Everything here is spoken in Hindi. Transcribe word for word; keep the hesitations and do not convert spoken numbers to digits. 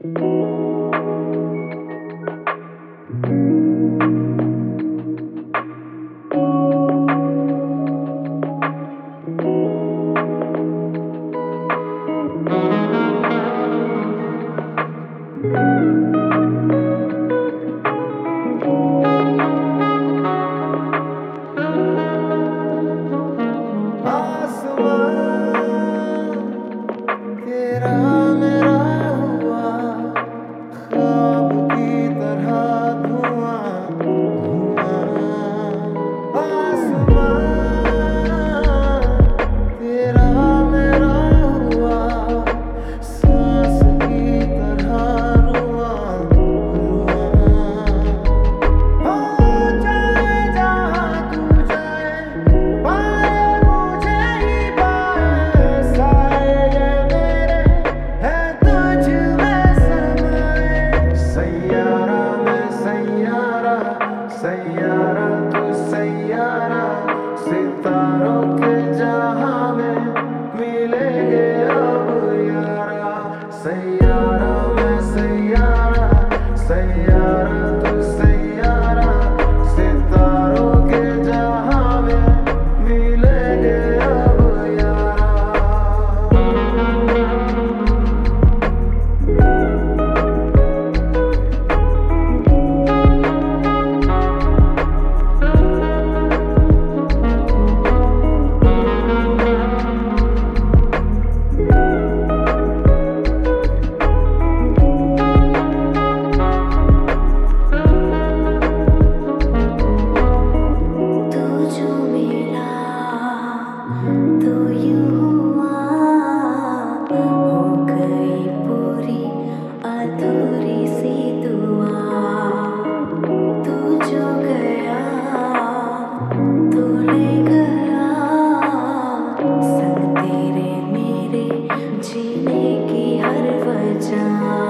तेरा मेरा हुआ ख्वाब की तरह धुआं धुआं आसमां तेरा मेरा हुआ सांस की तरह रुआं रुआं हो जाए जहाँ तू जाए पाए मुझे ही पाए साए ये मेरे है तुझ में समाए सैयारा मैं सैयारा सैयारा तू सैयारा सितारों के जहां में मिलेंगे अब यारा सैयारा मैं सैयारा सैयारा तू सैयारा सितारों के जहां में मिलेंगे अब यारा तू जो मिला तो यूं हुआ हो गई पूरी अधूरी सी दुआ तू जो गया तू ले गया संग तेरे मेरे जीने की हर वजह